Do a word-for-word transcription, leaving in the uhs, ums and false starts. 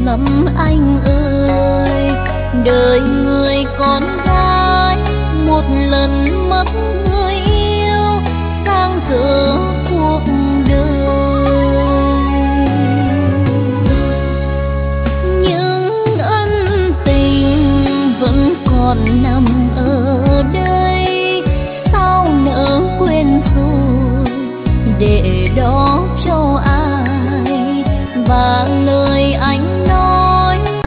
lắm anh ơi, đời người con gái một lần mất